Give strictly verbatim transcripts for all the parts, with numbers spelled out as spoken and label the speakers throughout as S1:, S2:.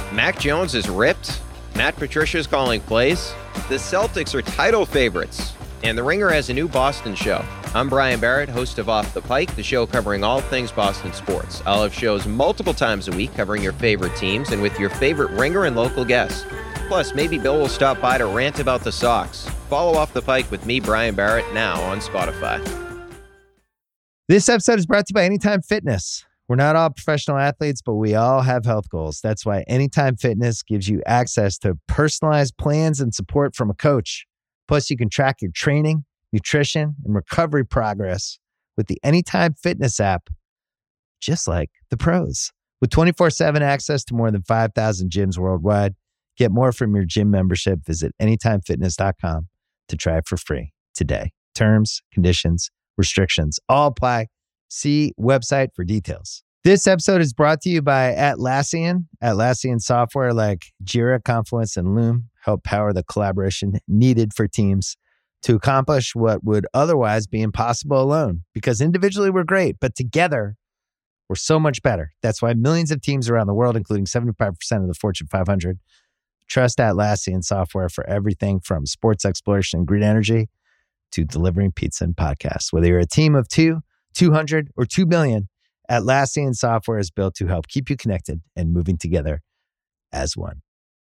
S1: Mac Jones is ripped. Matt Patricia's calling plays. The Celtics are title favorites. And The Ringer has a new Boston show. I'm Brian Barrett, host of Off the Pike, the show covering all things Boston sports. I'll have shows multiple times a week covering your favorite teams and with your favorite Ringer and local guests. Plus, maybe Bill will stop by to rant about the Sox. Follow Off the Pike with me, Brian Barrett, now on Spotify.
S2: This episode is brought to you by Anytime Fitness. We're not all professional athletes, but we all have health goals. That's why Anytime Fitness gives you access to personalized plans and support from a coach. Plus, you can track your training, nutrition, and recovery progress with the Anytime Fitness app, just like the pros. With twenty-four seven access to more than five thousand gyms worldwide, get more from your gym membership. Visit anytime fitness dot com to try it for free today. Terms, conditions, restrictions all apply. See website for details. This episode is brought to you by Atlassian. Atlassian software like Jira, Confluence, and Loom help power the collaboration needed for teams to accomplish what would otherwise be impossible alone. Because individually we're great, but together we're so much better. That's why millions of teams around the world, including seventy-five percent of the Fortune five hundred, trust Atlassian software for everything from sports exploration and green energy to delivering pizza and podcasts. Whether you're a team of two, two hundred, or two billion, Atlassian software is built to help keep you connected and moving together as one.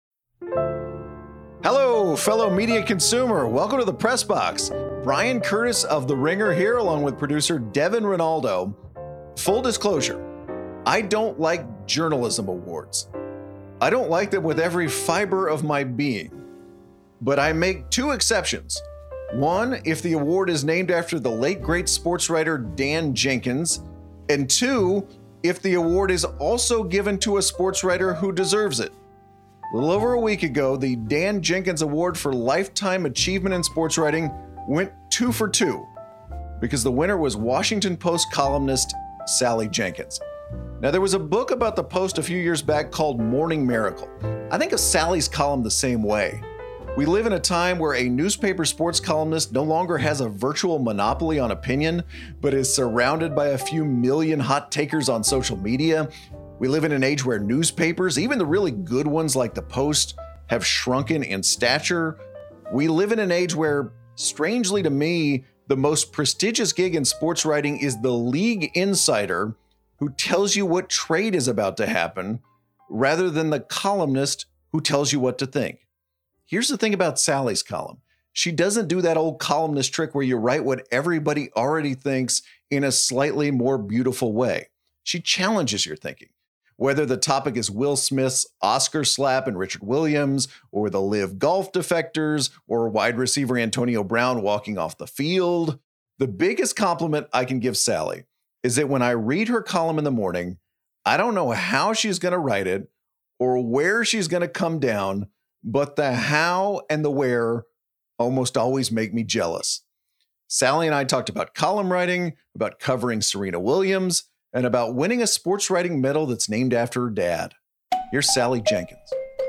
S3: Hello, fellow media consumer. Welcome to the Press Box. Brian Curtis of The Ringer here, along with producer Devin Ronaldo. Full disclosure, I don't like journalism awards. I don't like them with every fiber of my being. But I make two exceptions. One, if the award is named after the late great sports writer Dan Jenkins. And two, if the award is also given to a sports writer who deserves it. A little over a week ago, the Dan Jenkins Award for Lifetime Achievement in Sports Writing went two for two because the winner was Washington Post columnist Sally Jenkins. Now, there was a book about the Post a few years back called Morning Miracle. I think of Sally's column the same way. We live in a time where a newspaper sports columnist no longer has a virtual monopoly on opinion, but is surrounded by a few million hot takers on social media. We live in an age where newspapers, even the really good ones like the Post, have shrunken in stature. We live in an age where, strangely to me, the most prestigious gig in sports writing is the league insider who tells you what trade is about to happen, rather than the columnist who tells you what to think. Here's the thing about Sally's column. She doesn't do that old columnist trick where you write what everybody already thinks in a slightly more beautiful way. She challenges your thinking. Whether the topic is Will Smith's Oscar slap and Richard Williams, or the Live Golf defectors, or wide receiver Antonio Brown walking off the field, the biggest compliment I can give Sally is that when I read her column in the morning, I don't know how she's going to write it or where she's going to come down, but the how and the where almost always make me jealous. Sally and I talked about column writing, about covering Serena Williams, and about winning a sports writing medal that's named after her dad. Here's Sally Jenkins.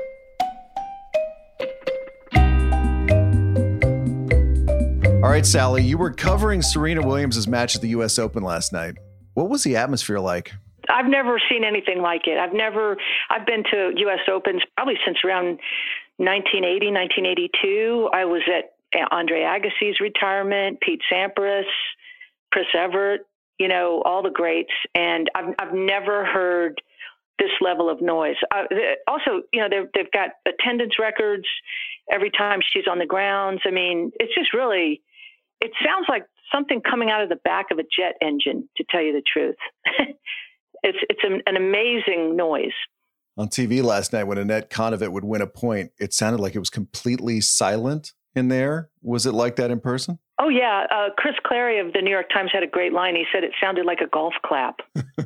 S3: All right, Sally, you were covering Serena Williams' match at the U S Open last night. What was the atmosphere like?
S4: I've never seen anything like it. I've never, I've been to U S Opens probably since around nineteen eighty, nineteen eighty-two. I was at Andre Agassi's retirement, Pete Sampras, Chris Evert, you know, all the greats. And I've, I've never heard this level of noise. Uh, also, you know, they've, they've got attendance records every time she's on the grounds. I mean, it's just really, it sounds like something coming out of the back of a jet engine, to tell you the truth. It's it's an, an amazing noise.
S3: On T V last night, when Annette Konovet would win a point, it sounded like it was completely silent in there. Was it like that in person?
S4: Oh, yeah. Uh, Chris Clary of the New York Times had a great line. He said it sounded like a golf clap.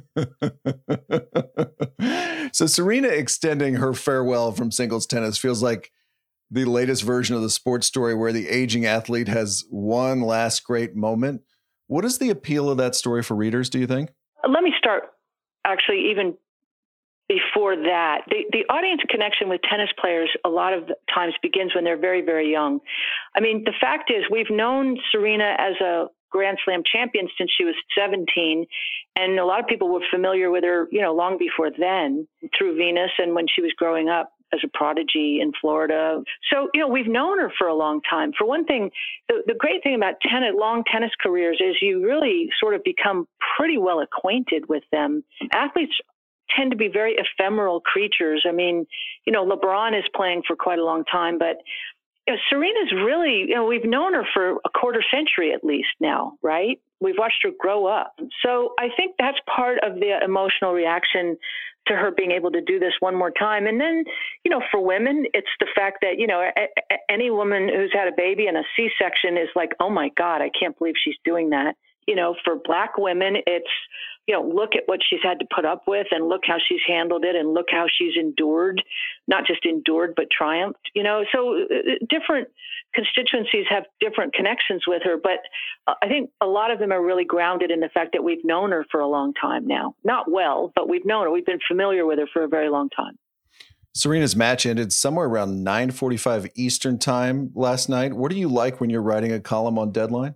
S3: So Serena extending her farewell from singles tennis feels like the latest version of the sports story where the aging athlete has one last great moment. What is the appeal of that story for readers, do you think?
S4: Let me start actually even before that. The, the audience connection with tennis players a lot of times begins when they're very, very young. I mean, the fact is we've known Serena as a Grand Slam champion since she was seventeen. And a lot of people were familiar with her, you know, long before then through Venus and when she was growing up as a prodigy in Florida. So, you know, we've known her for a long time. For one thing, the, the great thing about tennis, long tennis careers is you really sort of become pretty well acquainted with them. Athletes tend to be very ephemeral creatures. I mean, you know, LeBron is playing for quite a long time, but you know, Serena's really, you know, we've known her for a quarter century at least now, right? We've watched her grow up. So I think that's part of the emotional reaction to her being able to do this one more time. And then, you know, for women, it's the fact that, you know, a, a, any woman who's had a baby and a C-section is like, oh my God, I can't believe she's doing that. You know, for Black women, it's, you know, look at what she's had to put up with and look how she's handled it and look how she's endured, not just endured, but triumphed, you know. So uh, different constituencies have different connections with her. But uh, I think a lot of them are really grounded in the fact that we've known her for a long time now. Not well, but we've known her. We've been familiar with her for a very long time.
S3: Serena's match ended somewhere around nine forty-five Eastern time last night. What do you like when you're writing a column on Deadline?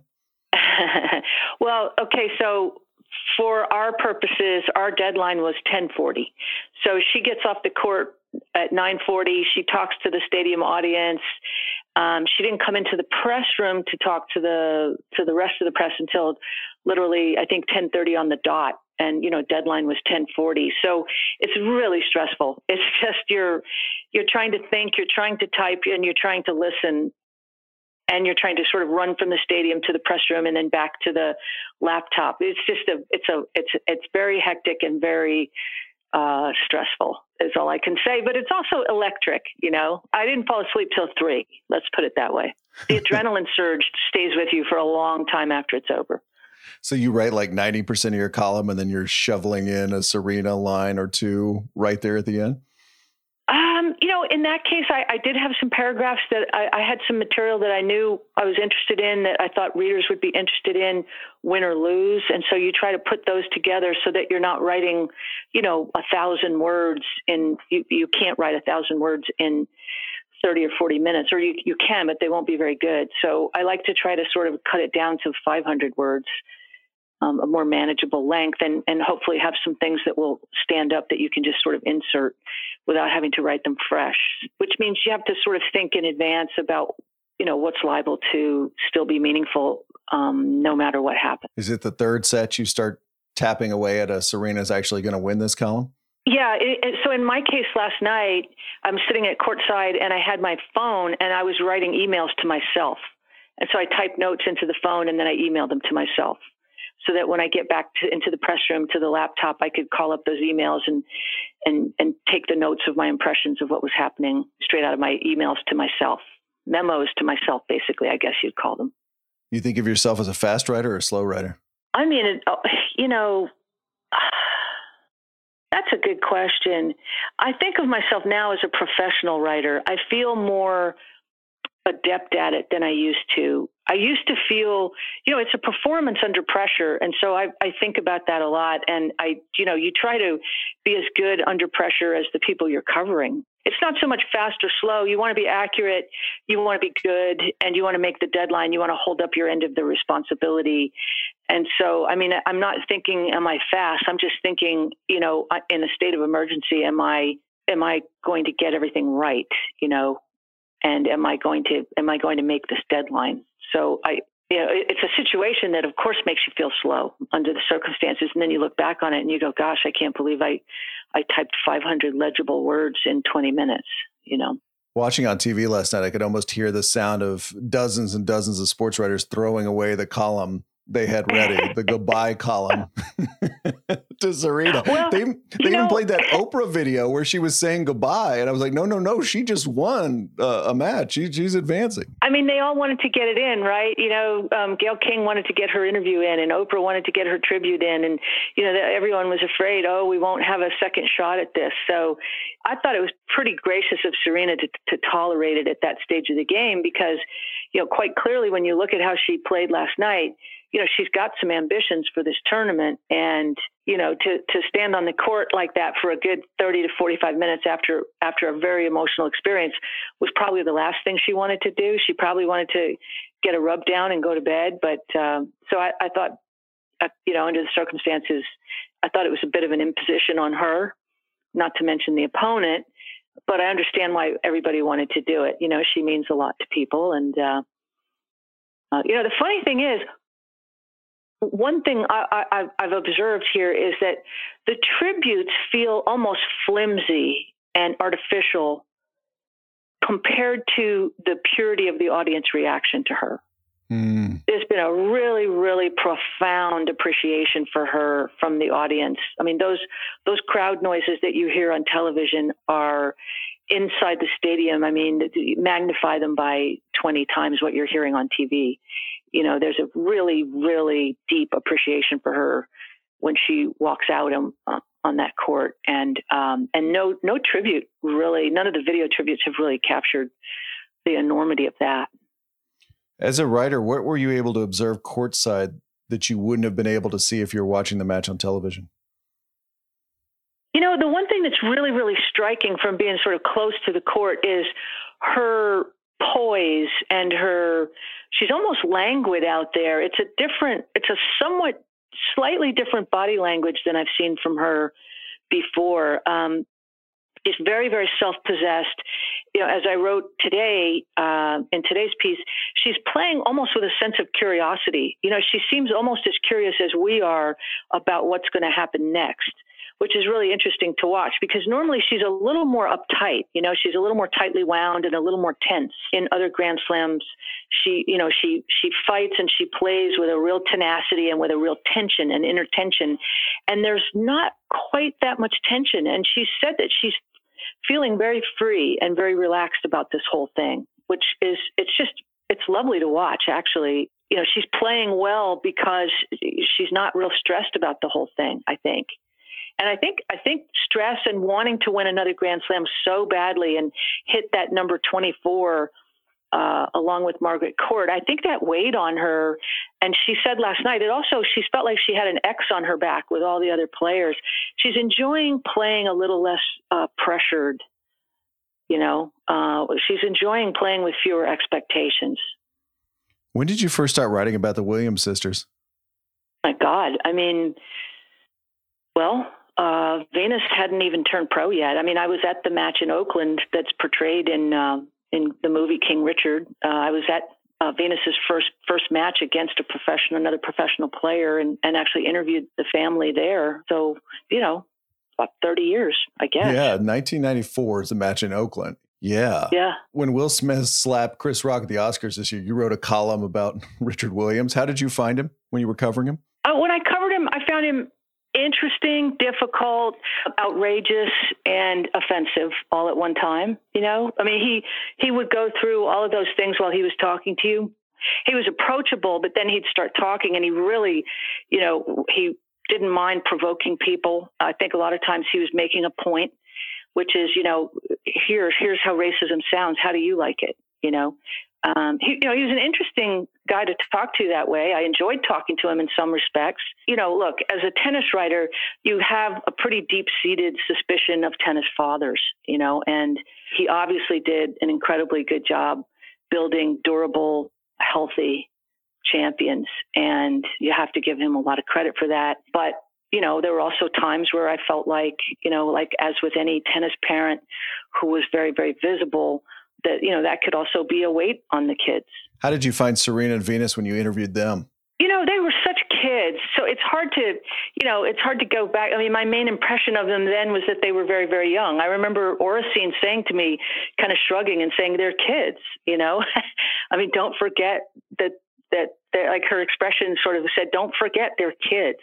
S4: Well, okay, so for our purposes, our deadline was ten forty. So she gets off the court at nine forty. She talks to the stadium audience. Um, she didn't come into the press room to talk to the to the rest of the press until literally, I think, ten thirty on the dot. And, you know, deadline was ten forty. So it's really stressful. It's just you're you're trying to think, you're trying to type, and you're trying to listen. And you're trying to sort of run from the stadium to the press room and then back to the laptop. It's just a, it's a, it's, it's very hectic and very uh, stressful is all I can say. But it's also electric, you know. I didn't fall asleep till three. Let's put it that way. The adrenaline surge stays with you for a long time after it's over.
S3: So you write like ninety percent of your column and then you're shoveling in a Serena line or two right there at the end?
S4: Um, you know, in that case, I, I did have some paragraphs that I, I had some material that I knew I was interested in, that I thought readers would be interested in, win or lose. And so you try to put those together so that you're not writing, you know, a thousand words in, you, you can't write a thousand words in thirty or forty minutes, or you, you can, but they won't be very good. So I like to try to sort of cut it down to five hundred words. Um, a more manageable length, and, and hopefully have some things that will stand up that you can just sort of insert without having to write them fresh, which means you have to sort of think in advance about, you know, what's liable to still be meaningful um, no matter what happens.
S3: Is it the third set you start tapping away at a Serena's actually going to win this column?
S4: Yeah. It, it, so in my case last night, I'm sitting at courtside and I had my phone and I was writing emails to myself. And so I typed notes into the phone and then I emailed them to myself, so that when I get back to, into the press room to the laptop, I could call up those emails and, and, and take the notes of my impressions of what was happening straight out of my emails to myself, memos to myself, basically, I guess you'd call them.
S3: You think of yourself as a fast writer or a slow writer?
S4: I mean, it, you know, that's a good question. I think of myself now as a professional writer. I feel more adept at it than I used to. I used to feel, you know, it's a performance under pressure. And so I, I think about that a lot. And I, you know, you try to be as good under pressure as the people you're covering. It's not so much fast or slow. You want to be accurate. You want to be good, and you want to make the deadline. You want to hold up your end of the responsibility. And so, I mean, I'm not thinking, am I fast? I'm just thinking, you know, in a state of emergency, am I, am I going to get everything right? You know, and am I going to, am I going to make this deadline? So I, you know, it's a situation that of course makes you feel slow under the circumstances. And then you look back on it and you go, gosh, I can't believe I, I typed five hundred legible words in twenty minutes, you know.
S3: Watching on T V last night, I could almost hear the sound of dozens and dozens of sports writers throwing away the column they had ready, the goodbye column to Serena.
S4: Well,
S3: they they even
S4: know,
S3: played that Oprah video where she was saying goodbye. And I was like, no, no, no, she just won uh, a match. She, she's advancing.
S4: I mean, they all wanted to get it in, right? You know, um, Gayle King wanted to get her interview in, and Oprah wanted to get her tribute in. And, you know, the, everyone was afraid, oh, we won't have a second shot at this. So I thought it was pretty gracious of Serena to, to tolerate it at that stage of the game because, you know, quite clearly when you look at how she played last night, you know, she's got some ambitions for this tournament. And, you know, to, to stand on the court like that for a good thirty to forty-five minutes after, after a very emotional experience was probably the last thing she wanted to do. She probably wanted to get a rub down and go to bed. But um, so I, I thought, uh, you know, under the circumstances, I thought it was a bit of an imposition on her, not to mention the opponent. But I understand why everybody wanted to do it. You know, she means a lot to people. And, uh, uh, you know, the funny thing is, one thing I, I, I've observed here is that the tributes feel almost flimsy and artificial compared to the purity of the audience reaction to her. Mm. There's been a really, really profound appreciation for her from the audience. I mean, those those crowd noises that you hear on television are inside the stadium. I mean, magnify them by twenty times what you're hearing on T V. You know, there's a really, really deep appreciation for her when she walks out on, on that court. And um, and no no tribute, really, none of the video tributes have really captured the enormity of that.
S3: As a writer, what were you able to observe courtside that you wouldn't have been able to see if you were watching the match on television?
S4: You know, the one thing that's really, really striking from being sort of close to the court is her poise and her, she's almost languid out there. It's a different, it's a somewhat slightly different body language than I've seen from her before. Um, she's very, very self-possessed. You know, as I wrote today, uh, in today's piece, she's playing almost with a sense of curiosity. You know, she seems almost as curious as we are about what's going to happen next, which is really interesting to watch because normally she's a little more uptight. You know, she's a little more tightly wound and a little more tense. In other Grand Slams, she, you know, she, she fights and she plays with a real tenacity and with a real tension and inner tension. And there's not quite that much tension. And she said that she's feeling very free and very relaxed about this whole thing, which is, it's just, it's lovely to watch, actually. You know, she's playing well because she's not real stressed about the whole thing, I think. And I think I think stress and wanting to win another Grand Slam so badly and hit that number twenty-four uh, along with Margaret Court, I think that weighed on her. And she said last night, it also, she felt like she had an X on her back with all the other players. She's enjoying playing a little less uh, pressured, you know. Uh, she's enjoying playing with fewer expectations.
S3: When did you first start writing about the Williams sisters?
S4: My God. I mean, well... Uh, Venus hadn't even turned pro yet. I mean, I was at the match in Oakland that's portrayed in uh, in the movie King Richard. Uh, I was at uh, Venus's first first match against a professional, another professional player, and, and actually interviewed the family there. So, you know, about thirty years, I guess.
S3: Yeah, nineteen ninety-four is the match in Oakland. Yeah.
S4: Yeah.
S3: When Will Smith slapped Chris Rock at the Oscars this year, you wrote a column about Richard Williams. How did you find him when you were covering him?
S4: Uh, when I covered him, I found him interesting, difficult, outrageous, and offensive all at one time. You know, I mean, he, he would go through all of those things while he was talking to you. He was approachable, but then he'd start talking and he really, you know, he didn't mind provoking people. I think a lot of times he was making a point, which is, you know, here, here's how racism sounds. How do you like it? You know, um, he, you know, he was an interesting guy to talk to that way. I enjoyed talking to him in some respects. You know, look, as a tennis writer, you have a pretty deep-seated suspicion of tennis fathers, you know, and he obviously did an incredibly good job building durable, healthy champions. And you have to give him a lot of credit for that. But, you know, there were also times where I felt like, you know, like as with any tennis parent who was very, very visible, that, you know, that could also be a weight on the kids.
S3: How did you find Serena and Venus when you interviewed them?
S4: You know, they were such kids. So it's hard to, you know, it's hard to go back. I mean, my main impression of them then was that they were very, very young. I remember Oracene saying to me, kind of shrugging and saying, they're kids, you know. I mean, don't forget that, that, that, like her expression sort of said, don't forget they're kids.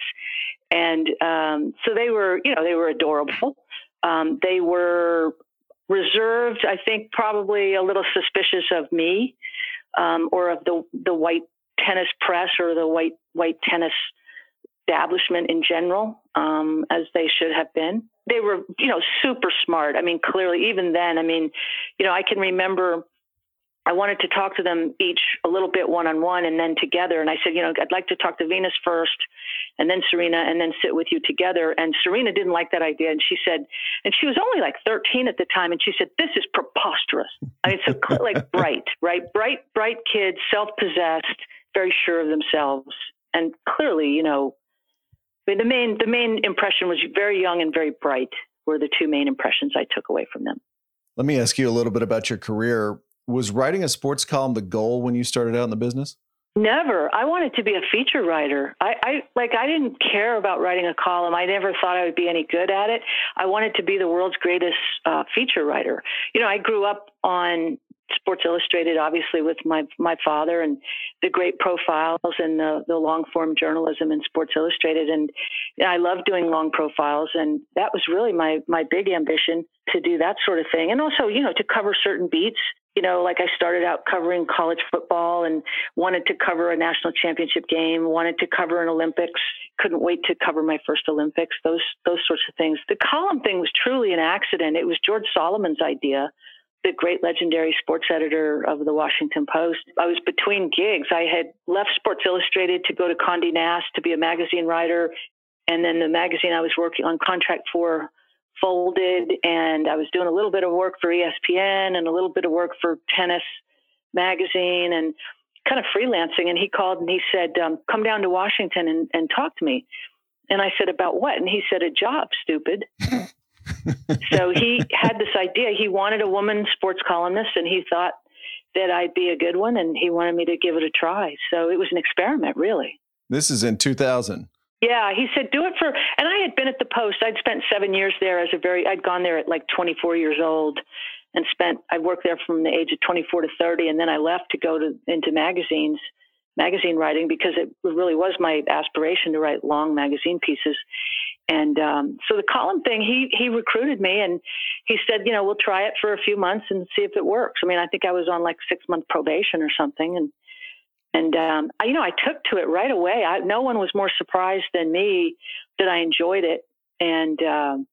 S4: And um, so they were, you know, they were adorable. Um, they were reserved, I think probably a little suspicious of me um, or of the the white tennis press or the white white tennis establishment in general, um, as they should have been. They were, you know, super smart. I mean, clearly, even then, I mean, you know, I can remember I wanted to talk to them each a little bit one-on-one and then together. And I said, you know, I'd like to talk to Venus first and then Serena and then sit with you together. And Serena didn't like that idea. And she said, and she was only like thirteen at the time. And she said, this is preposterous. I mean, so like bright, right? Bright, bright kids, self-possessed, very sure of themselves. And clearly, you know, I mean, the main, the main impression was very young and very bright were the two main impressions I took away from them.
S3: Let me ask you a little bit about your career. Was writing a sports column the goal when you started out in the business?
S4: Never. I wanted to be a feature writer. I, I like, I didn't care about writing a column. I never thought I would be any good at it. I wanted to be the world's greatest uh, feature writer. You know, I grew up on Sports Illustrated, obviously, with my my father and the great profiles and the, the long form journalism in Sports Illustrated. And you know, I love doing long profiles. And that was really my my big ambition, to do that sort of thing. And also, you know, to cover certain beats. You know, like I started out covering college football and wanted to cover a national championship game, wanted to cover an Olympics, couldn't wait to cover my first Olympics, those those sorts of things. The column thing was truly an accident. It was George Solomon's idea, the great legendary sports editor of the Washington Post. I was between gigs. I had left Sports Illustrated to go to Condé Nast to be a magazine writer. And then the magazine I was working on contract for folded, and I was doing a little bit of work for E S P N and a little bit of work for Tennis Magazine and kind of freelancing. And he called and he said, um, come down to Washington and, and talk to me. And I said, about what? And he said, a job, stupid. So he had this idea. He wanted a woman sports columnist, and he thought that I'd be a good one, and he wanted me to give it a try. So it was an experiment, really.
S3: This is in two thousand.
S4: Yeah, he said, do it for, and I had been at the Post. I'd spent seven years there as a very, I'd gone there at like twenty-four years old and spent, I worked there from the age of twenty-four to thirty. And then I left to go to into magazines, magazine writing, because it really was my aspiration to write long magazine pieces. And um, so the column thing, he he recruited me, and he said, you know, we'll try it for a few months and see if it works. I mean, I think I was on like six month probation or something. And And, um, I, you know, I took to it right away. I, no one was more surprised than me that I enjoyed it. And um,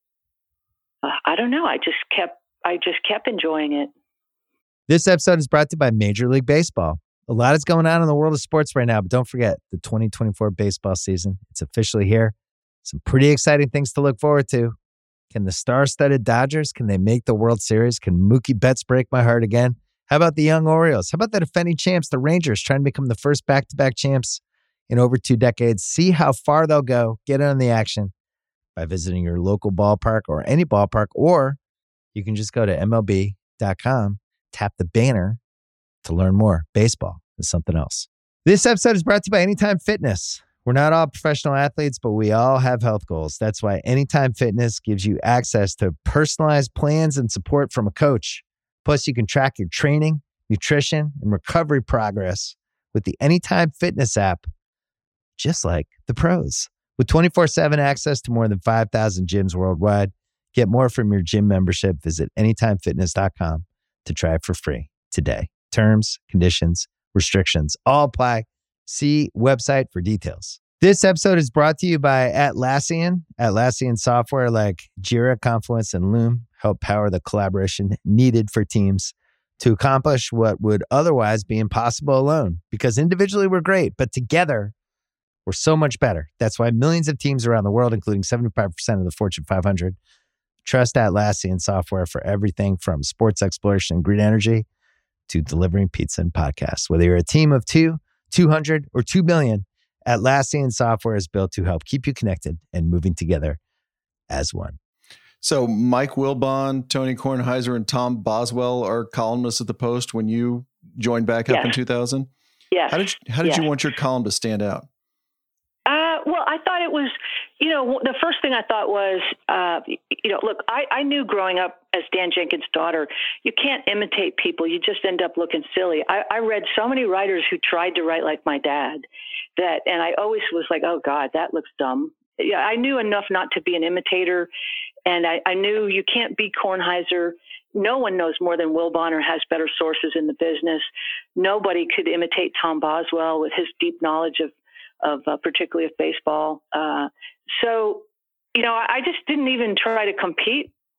S4: uh, I don't know. I just kept I just kept enjoying it.
S2: This episode is brought to you by Major League Baseball. A lot is going on in the world of sports right now, but don't forget the twenty twenty-four baseball season. It's officially here. Some pretty exciting things to look forward to. Can the star-studded Dodgers, can they make the World Series? Can Mookie Betts break my heart again? How about the young Orioles? How about the defending champs, the Rangers, trying to become the first back-to-back champs in over two decades? See how far they'll go. Get in on the action by visiting your local ballpark or any ballpark, or you can just go to M L B dot com, tap the banner to learn more. Baseball is something else. This episode is brought to you by Anytime Fitness. We're not all professional athletes, but we all have health goals. That's why Anytime Fitness gives you access to personalized plans and support from a coach. Plus, you can track your training, nutrition, and recovery progress with the Anytime Fitness app, just like the pros. With twenty-four seven access to more than five thousand gyms worldwide, get more from your gym membership. Visit anytime fitness dot com to try it for free today. Terms, conditions, restrictions all apply. See website for details. This episode is brought to you by Atlassian. Atlassian software like Jira, Confluence, and Loom help power the collaboration needed for teams to accomplish what would otherwise be impossible alone. Because individually we're great, but together we're so much better. That's why millions of teams around the world, including seventy-five percent of the Fortune five hundred, trust Atlassian software for everything from sports exploration and green energy to delivering pizza and podcasts. Whether you're a team of two, two hundred, or two million, Atlassian software is built to help keep you connected and moving together as one.
S3: So Mike Wilbon, Tony Kornheiser, and Tom Boswell are columnists at the Post when you joined back up
S4: yes.
S3: in two thousand?
S4: Yes.
S3: How did you, how did
S4: yes.
S3: you want your column to stand out?
S4: Uh, well, I thought it was, you know, the first thing I thought was, uh, you know, look, I, I knew growing up as Dan Jenkins' daughter, you can't imitate people. You just end up looking silly. I, I read so many writers who tried to write like my dad that, and I always was like, oh God, that looks dumb. Yeah, I knew enough not to be an imitator. And I, I knew you can't be Kornheiser. No one knows more than Wilbon or has better sources in the business. Nobody could imitate Tom Boswell with his deep knowledge of, of uh, particularly of baseball. Uh, so, you know, I just didn't even try to compete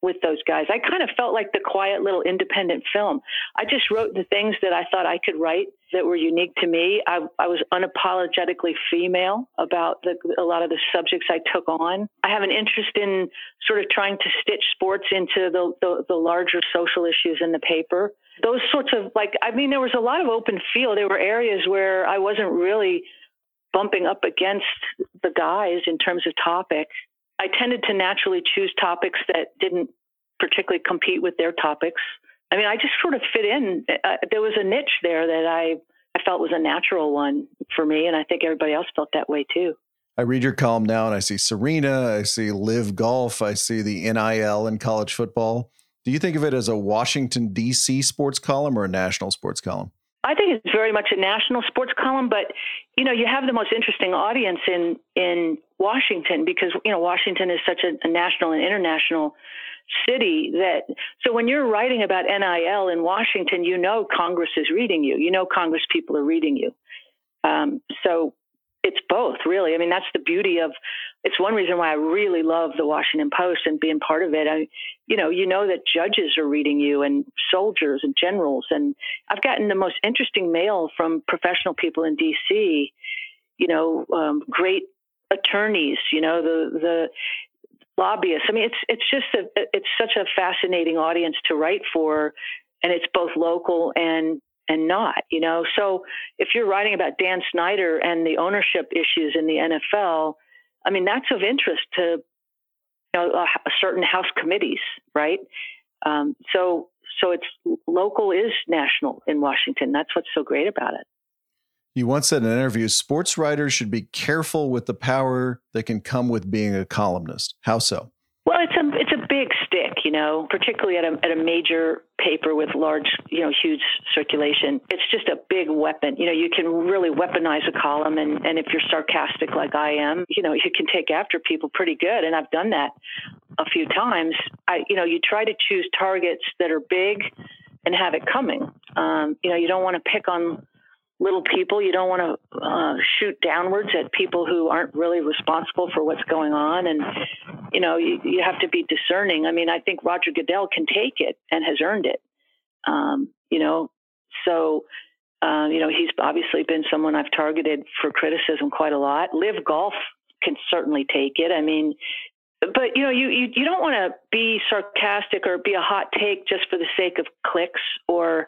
S4: with those guys. I kind of felt like the quiet little independent film. I just wrote the things that I thought I could write that were unique to me. I, I was unapologetically female about the, a lot of the subjects I took on. I have an interest in sort of trying to stitch sports into the, the, the larger social issues in the paper. Those sorts of, like, I mean, there was a lot of open field. There were areas where I wasn't really bumping up against the guys in terms of topic. I tended to naturally choose topics that didn't particularly compete with their topics. I mean, I just sort of fit in. Uh, there was a niche there that I, I felt was a natural one for me, and I think everybody else felt that way too.
S3: I read your column now, and I see Serena, I see Live Golf, I see the N I L in college football. Do you think of it as a Washington, D C sports column or a national sports column?
S4: I think it's very much a national sports column, but, you know, you have the most interesting audience in, in Washington because, you know, Washington is such a, a national and international city that, so when you're writing about N I L in Washington, you know Congress is reading you. You know Congress people are reading you. Um, so it's both, really. I mean, that's the beauty of, it's one reason why I really love the Washington Post and being part of it. I, you know, you know that judges are reading you and soldiers and generals. And I've gotten the most interesting mail from professional people in D C, you know, um, great attorneys, you know, the, the lobbyists. I mean, it's, it's just, a, it's such a fascinating audience to write for, and it's both local and and not, you know. So if you're writing about Dan Snyder and the ownership issues in the N F L, I mean, that's of interest to, you know, uh, certain House committees, right? Um, so so it's local is national in Washington. That's what's so great about it.
S3: You once said in an interview, sports writers should be careful with the power that can come with being a columnist. How so?
S4: Well, it's a it's a big stick, you know, particularly at a at a major paper with large, you know, huge circulation. It's just a big weapon. You know, you can really weaponize a column, and, and if you're sarcastic like I am, you know, you can take after people pretty good. And I've done that a few times. I, you know, you try to choose targets that are big and have it coming. Um, you know, you don't want to pick on little people. You don't want to uh, shoot downwards at people who aren't really responsible for what's going on. And, you know, you, you have to be discerning. I mean, I think Roger Goodell can take it and has earned it. Um, you know, so, uh, you know, he's obviously been someone I've targeted for criticism quite a lot. Live Golf can certainly take it. I mean, but, you know, you, you, you don't want to be sarcastic or be a hot take just for the sake of clicks or,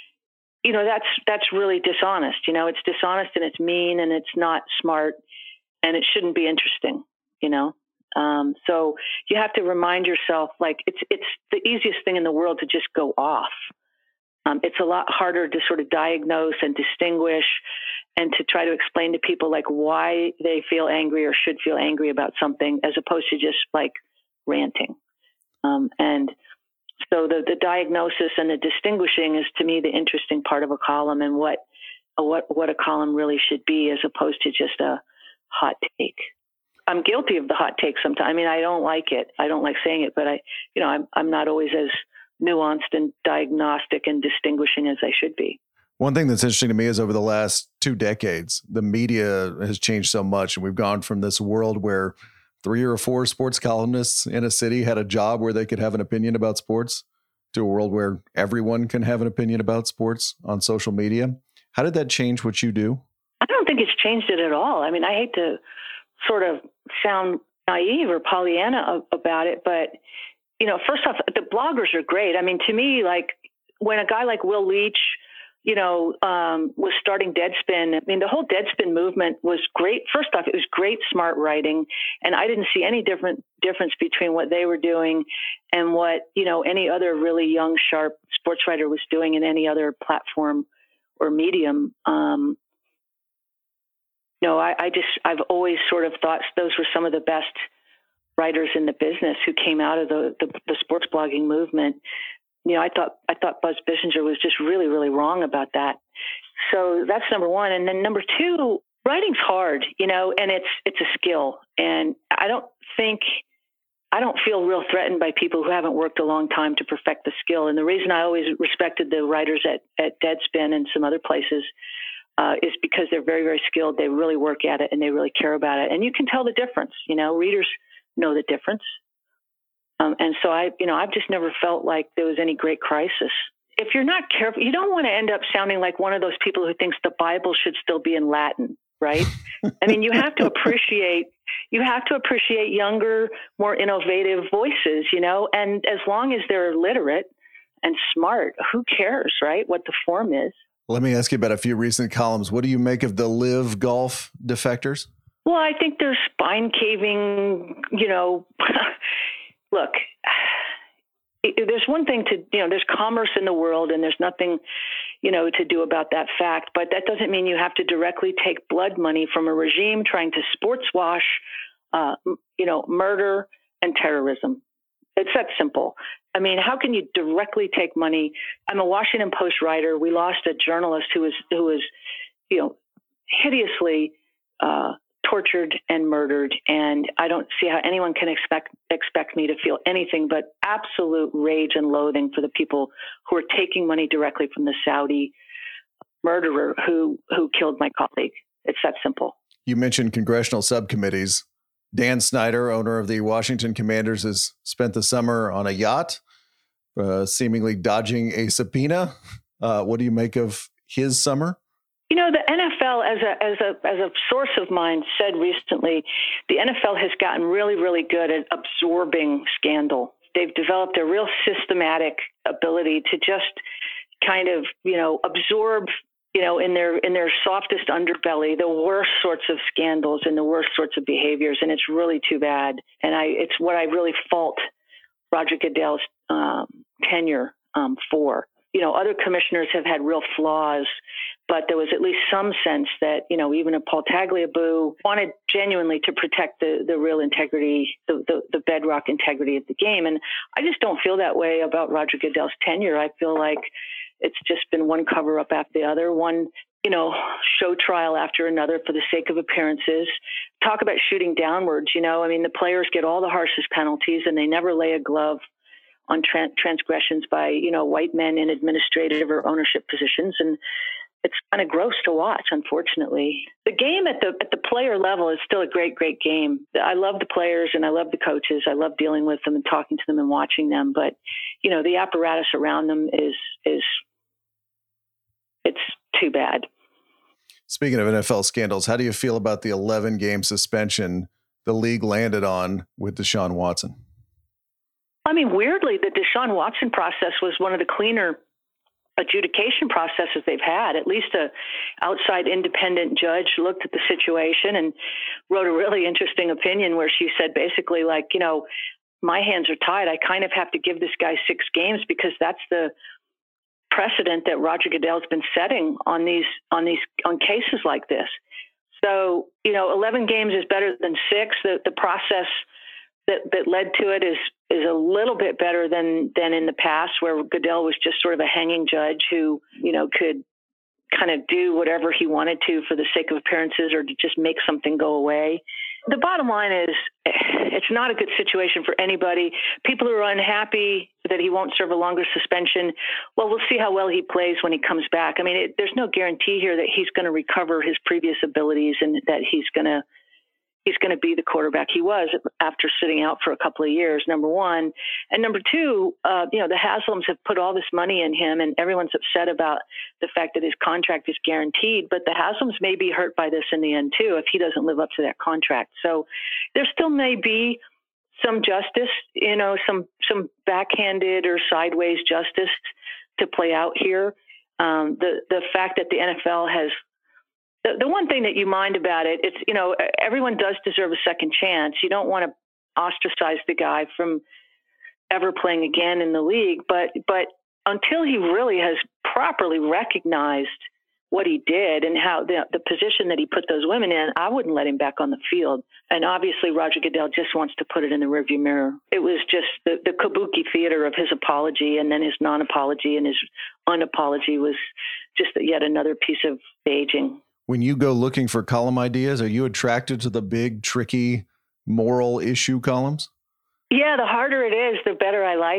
S4: you know, that's, that's really dishonest. You know, it's dishonest and it's mean and it's not smart and it shouldn't be interesting, you know? Um, so you have to remind yourself, like, it's, it's the easiest thing in the world to just go off. Um, it's a lot harder to sort of diagnose and distinguish and to try to explain to people like why they feel angry or should feel angry about something as opposed to just like ranting. Um, and, So the, the diagnosis and the distinguishing is, to me, the interesting part of a column and what what what a column really should be, as opposed to just a hot take. I'm guilty of the hot take sometimes. I mean, I don't like it. I don't like saying it, but I, you know, I'm I'm not always as nuanced and diagnostic and distinguishing as I should be.
S3: One thing that's interesting to me is over the last two decades, the media has changed so much, and we've gone from this world where three or four sports columnists in a city had a job where they could have an opinion about sports to a world where everyone can have an opinion about sports on social media. How did that change what you do?
S4: I don't think it's changed it at all. I mean, I hate to sort of sound naive or Pollyanna about it, but, you know, first off, the bloggers are great. I mean, to me, like when a guy like Will Leitch, you know, um, was starting Deadspin. I mean, the whole Deadspin movement was great. First off, it was great, smart writing. And I didn't see any different difference between what they were doing and what, you know, any other really young, sharp sports writer was doing in any other platform or medium. Um, you know, I, I just, I've always sort of thought those were some of the best writers in the business who came out of the, the, the sports blogging movement. You know, I thought I thought Buzz Bissinger was just really, really wrong about that. So that's number one. And then number two, writing's hard, you know, and it's it's a skill. And I don't think I don't feel real threatened by people who haven't worked a long time to perfect the skill. And the reason I always respected the writers at, at Deadspin and some other places uh, is because they're very, very skilled. They really work at it and they really care about it. And you can tell the difference. You know, readers know the difference. Um, and so I, you know, I've just never felt like there was any great crisis. If you're not careful, you don't want to end up sounding like one of those people who thinks the Bible should still be in Latin, right? I mean, you have to appreciate, you have to appreciate younger, more innovative voices, you know, and as long as they're literate and smart, who cares, right? What the form is.
S3: Let me ask you about a few recent columns. What do you make of the Live Golf defectors?
S4: Well, I think they're spine caving, you know, look, there's one thing to, you know, there's commerce in the world and there's nothing, you know, to do about that fact. But that doesn't mean you have to directly take blood money from a regime trying to sports wash, uh, you know, murder and terrorism. It's that simple. I mean, how can you directly take money? I'm a Washington Post writer. We lost a journalist who was, who was, you know, hideously uh, tortured and murdered. And I don't see how anyone can expect expect me to feel anything but absolute rage and loathing for the people who are taking money directly from the Saudi murderer who who killed my colleague. It's that simple.
S3: You mentioned congressional subcommittees. Dan Snyder, owner of the Washington Commanders, has spent the summer on a yacht, uh, seemingly dodging a subpoena. Uh, what do you make of his summer?
S4: You know, the N F L, as a as a as a source of mine said recently, the N F L has gotten really, really good at absorbing scandal. They've developed a real systematic ability to just kind of, you know, absorb, you know, in their in their softest underbelly, the worst sorts of scandals and the worst sorts of behaviors, and it's really too bad. And I, it's what I really fault Roger Goodell's um, tenure um, for. You know, other commissioners have had real flaws, but there was at least some sense that, you know, even a Paul Tagliabue wanted genuinely to protect the, the real integrity, the, the, the bedrock integrity of the game. And I just don't feel that way about Roger Goodell's tenure. I feel like it's just been one cover up after the other, one, you know, show trial after another for the sake of appearances. Talk about shooting downwards. You know, I mean, the players get all the harshest penalties and they never lay a glove on tra- transgressions by, you know, white men in administrative or ownership positions. And it's kind of gross to watch, unfortunately. The game at the at the player level is still a great, great game. I love the players and I love the coaches. I love dealing with them and talking to them and watching them. But, you know, the apparatus around them is is it's too bad.
S3: Speaking of N F L scandals, how do you feel about the eleven-game suspension the league landed on with Deshaun Watson?
S4: I mean, weirdly, the Deshaun Watson process was one of the cleaner adjudication processes they've had. At least a outside independent judge looked at the situation and wrote a really interesting opinion where she said basically, like, you know, my hands are tied. I kind of have to give this guy six games because that's the precedent that Roger Goodell's been setting on these on these on cases like this. So, you know, eleven games is better than six. The the process that that led to it is is a little bit better than than in the past, where Goodell was just sort of a hanging judge who, you know, could kind of do whatever he wanted to for the sake of appearances or to just make something go away. The bottom line is it's not a good situation for anybody. People who are unhappy that he won't serve a longer suspension, well, we'll see how well he plays when he comes back. I mean, it, there's no guarantee here that he's going to recover his previous abilities and that he's going to he's going to be the quarterback he was after sitting out for a couple of years, number one. And number two, uh, you know, the Haslams have put all this money in him and everyone's upset about the fact that his contract is guaranteed, but the Haslams may be hurt by this in the end too if he doesn't live up to that contract. So there still may be some justice, you know, some, some backhanded or sideways justice to play out here. Um, the, the fact that the N F L has The, the one thing that you mind about it, it's, you know, everyone does deserve a second chance. You don't want to ostracize the guy from ever playing again in the league. But but until he really has properly recognized what he did and how the, the position that he put those women in, I wouldn't let him back on the field. And obviously, Roger Goodell just wants to put it in the rearview mirror. It was just the, the kabuki theater of his apology and then his non-apology, and his unapology was just yet another piece of staging.
S3: When you go looking for column ideas, are you attracted to the big, tricky, moral issue columns?
S4: Yeah, the harder it is, the better I like it.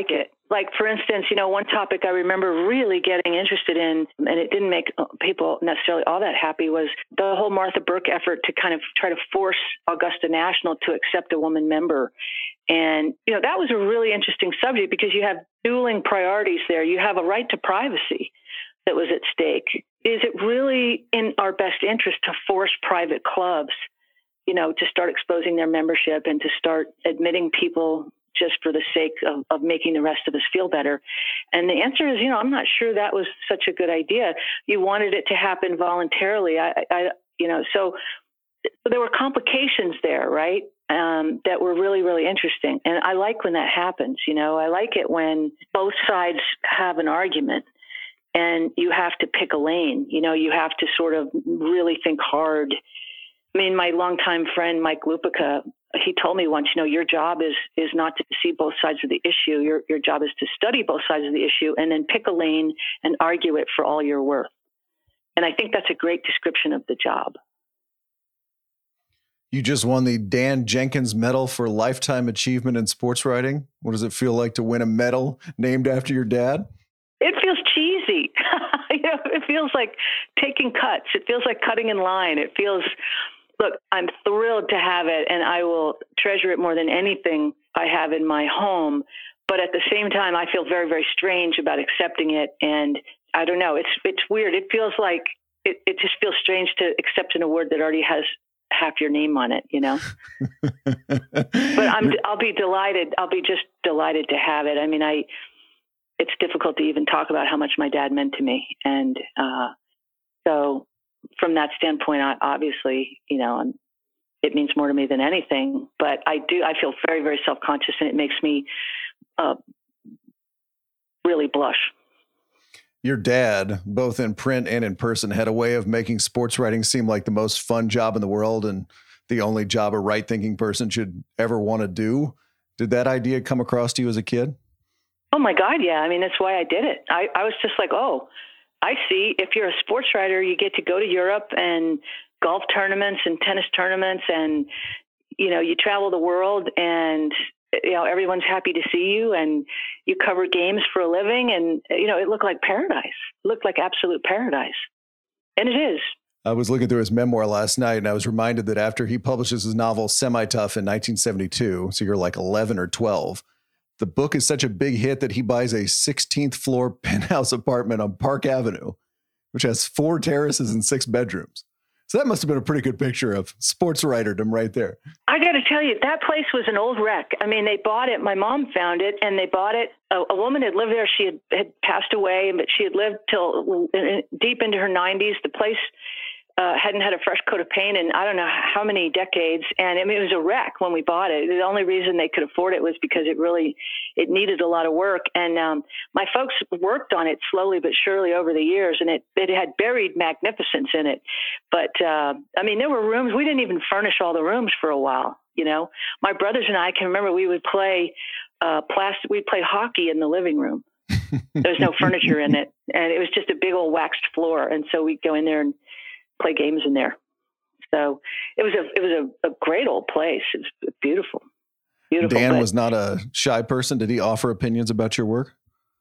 S4: Like, for instance, you know, one topic I remember really getting interested in, and it didn't make people necessarily all that happy, was the whole Martha Burke effort to kind of try to force Augusta National to accept a woman member. And, you know, that was a really interesting subject because you have dueling priorities there. You have a right to privacy that was at stake. Is it really in our best interest to force private clubs, you know, to start exposing their membership and to start admitting people just for the sake of, of making the rest of us feel better? And the answer is, you know, I'm not sure that was such a good idea. You wanted it to happen voluntarily. I, I you know, so, so there were complications there, right? Um, that were really, really interesting. And I like when that happens, you know, I like it when both sides have an argument and you have to pick a lane, you know, you have to sort of really think hard. I mean, my longtime friend, Mike Lupica, he told me once, you know, your job is is not to see both sides of the issue. Your your job is to study both sides of the issue and then pick a lane and argue it for all you're worth. And I think that's a great description of the job.
S3: You just won the Dan Jenkins Medal for Lifetime Achievement in Sports Writing. What does it feel like to win a medal named after your dad?
S4: It feels cheesy. You know, it feels like taking cuts. It feels like cutting in line. It feels, look, I'm thrilled to have it, and I will treasure it more than anything I have in my home. But at the same time, I feel very, very strange about accepting it. And I don't know, it's it's weird. It feels like, it, it just feels strange to accept an award that already has half your name on it, you know. But I'm I'll be delighted. I'll be just delighted to have it. I mean, I it's difficult to even talk about how much my dad meant to me, and uh, so from that standpoint, I, obviously, you know, I'm, it means more to me than anything. But I do I feel very, very self-conscious, and it makes me uh, really blush.
S3: Your dad, both in print and in person, had a way of making sports writing seem like the most fun job in the world and the only job a right-thinking person should ever want to do. Did that idea come across to you as a kid?
S4: Oh, my God, yeah. I mean, that's why I did it. I, I was just like, oh, I see. If you're a sports writer, you get to go to Europe and golf tournaments and tennis tournaments and, you know, you travel the world and, you know, everyone's happy to see you and you cover games for a living. And, you know, it looked like paradise. It looked like absolute paradise. And it is.
S3: I was looking through his memoir last night and I was reminded that after he publishes his novel Semi-Tough in nineteen seventy-two, so you're like eleven or twelve, the book is such a big hit that he buys a sixteenth floor penthouse apartment on Park Avenue, which has four terraces and six bedrooms. So that must have been a pretty good picture of sports writerdom right there.
S4: I got to tell you, that place was an old wreck. I mean, they bought it. My mom found it, and they bought it. A, a woman had lived there. She had, had passed away, but she had lived till deep into her nineties. The place uh, hadn't had a fresh coat of paint in I don't know how many decades. And I mean, it was a wreck when we bought it. The only reason they could afford it was because it really, it needed a lot of work. And um, my folks worked on it slowly but surely over the years, and it, it had buried magnificence in it. But uh, I mean, there were rooms, we didn't even furnish all the rooms for a while. You know, my brothers and I can remember we would play uh, plastic, we'd play hockey in the living room. There's no furniture in it. And it was just a big old waxed floor. And so we'd go in there and play games in there. So it was a it was a, a great old place. It was beautiful. Beautiful.
S3: Dan
S4: but
S3: was not a shy person. Did he offer opinions about your work?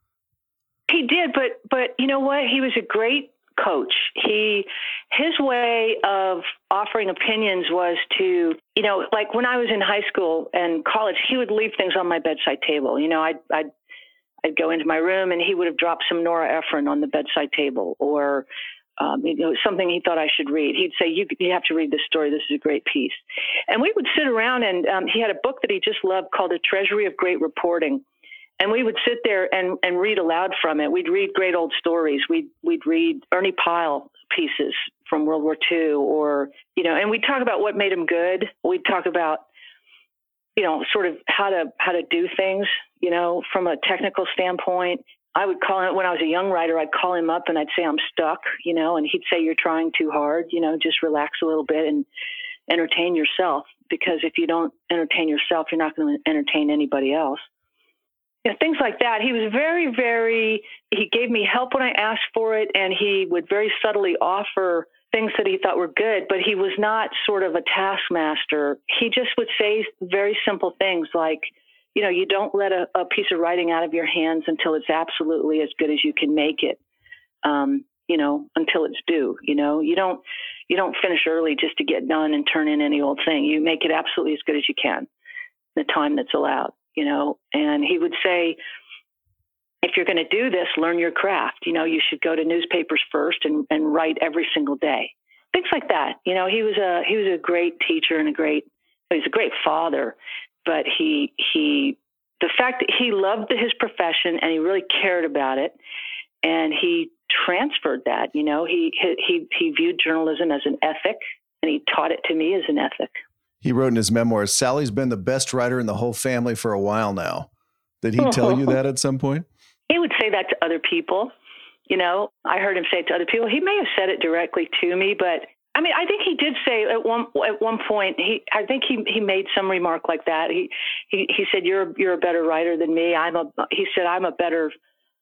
S4: He did, but but you know what? He was a great coach. He his way of offering opinions was to, you know, like when I was in high school and college, he would leave things on my bedside table. You know, I'd I'd I'd go into my room and he would have dropped some Nora Ephron on the bedside table, or Um, you know, something he thought I should read. He'd say, you, you have to read this story. This is a great piece. And we would sit around, and um, he had a book that he just loved called A Treasury of Great Reporting. And we would sit there and, and read aloud from it. We'd read great old stories. We'd, we'd read Ernie Pyle pieces from World War Two, or, you know, and we'd talk about what made him good. We'd talk about, you know, sort of how to, how to do things, you know, from a technical standpoint. I would call him, when I was a young writer, I'd call him up and I'd say, I'm stuck, you know, and he'd say, you're trying too hard, you know, just relax a little bit and entertain yourself. Because if you don't entertain yourself, you're not going to entertain anybody else. You know, things like that. He was very, very, he gave me help when I asked for it, and he would very subtly offer things that he thought were good, but he was not sort of a taskmaster. He just would say very simple things like, you know, you don't let a, a piece of writing out of your hands until it's absolutely as good as you can make it. Um, you know, until it's due. You know, you don't you don't finish early just to get done and turn in any old thing. You make it absolutely as good as you can, the time that's allowed. You know, and he would say, if you're going to do this, learn your craft. You know, you should go to newspapers first and, and write every single day. Things like that. You know, he was a he was a great teacher and a great he was a great father. But he he the fact that he loved his profession and he really cared about it, and he transferred that. You know, he he he viewed journalism as an ethic, and he taught it to me as an ethic.
S3: He wrote in his memoirs, Sally's been the best writer in the whole family for a while now. Did he tell you that at some point?
S4: He would say that to other people. You know, I heard him say it to other people. He may have said it directly to me, but I mean, I think he did say at one at one point. He, I think he he made some remark like that. He he he said, "You're you're a better writer than me." I'm a. He said, "I'm a better."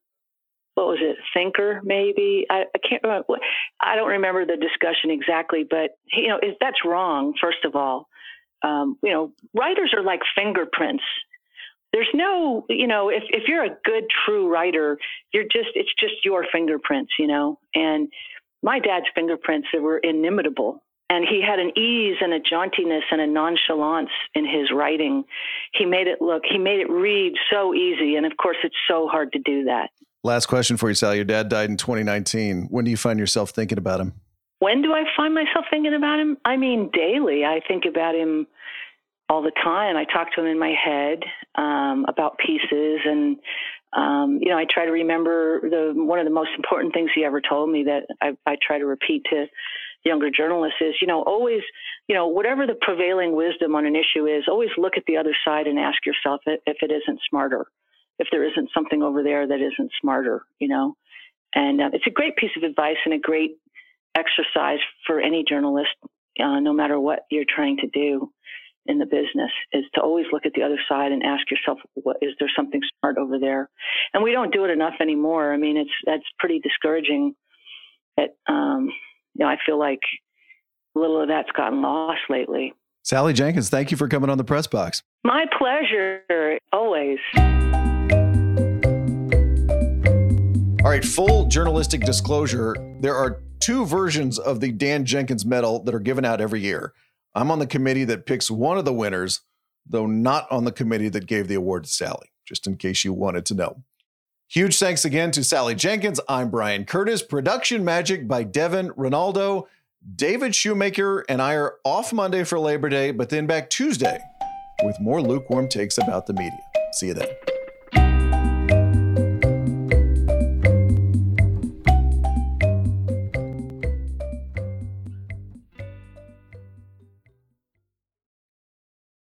S4: What was it? Thinker, maybe. I, I can't remember. I don't remember the discussion exactly, but you know, that's wrong. First of all, um, you know, writers are like fingerprints. There's no, you know, if, if you're a good, true writer, you're just, it's just your fingerprints, you know, and my dad's fingerprints, they were inimitable. And he had an ease and a jauntiness and a nonchalance in his writing. He made it look, he made it read so easy. And of course, it's so hard to do that.
S3: Last question for you, Sally. Your dad died in twenty nineteen. When do you find yourself thinking about him?
S4: When do I find myself thinking about him? I mean, daily. I think about him all the time. I talk to him in my head um, about pieces, and um, you know, I try to remember the one of the most important things he ever told me that I, I try to repeat to younger journalists is, you know, always, you know, whatever the prevailing wisdom on an issue is, always look at the other side and ask yourself if it isn't smarter, if there isn't something over there that isn't smarter, you know. And uh, it's a great piece of advice and a great exercise for any journalist, uh, no matter what you're trying to do in the business, is to always look at the other side and ask yourself, what, is there something smart over there? And we don't do it enough anymore. I mean, it's that's pretty discouraging that, um, you know, I feel like a little of that's gotten lost lately.
S3: Sally Jenkins, thank you for coming on the Press Box.
S4: My pleasure, always.
S3: All right, full journalistic disclosure. There are two versions of the Dan Jenkins Medal that are given out every year. I'm on the committee that picks one of the winners, though not on the committee that gave the award to Sally, just in case you wanted to know. Huge thanks again to Sally Jenkins. I'm Brian Curtis. Production magic by Devin Ronaldo. David Shoemaker and I are off Monday for Labor Day, but then back Tuesday with more lukewarm takes about the media. See you then.